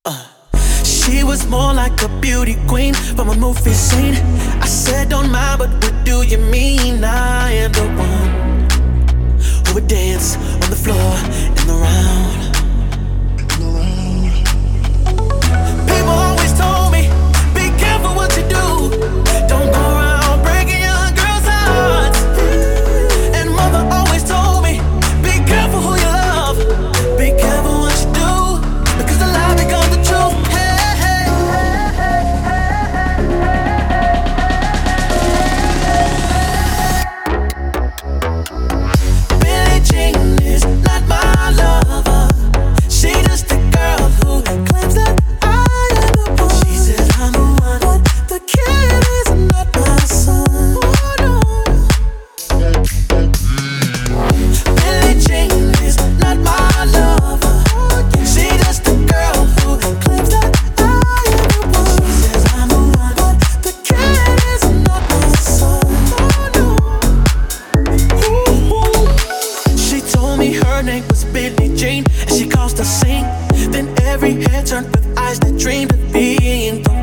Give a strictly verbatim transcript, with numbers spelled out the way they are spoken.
She was more like a beauty queen from a movie scene. I said don't mind, but what do you mean? I am the one who would dance on the floor in the round. People always told me, be careful what you do. Don't go around breaking young girls' hearts. And mother always told me, be careful who you love. Be careful what you do, because the lie becomes the truth. Hey, hey. Billie Jean is not my lover. She just a girl who claims that I am the one. She says I'm the one, but the kid is not my son. Oh no. Billie Jean is not my lover. She just a girl who claims that I am the one. She says I'm the one, but the kid is not my son. Oh no. She told me her name was Billie Jean, and she caused a scene. Then every head turned with eyes that dreamed of being the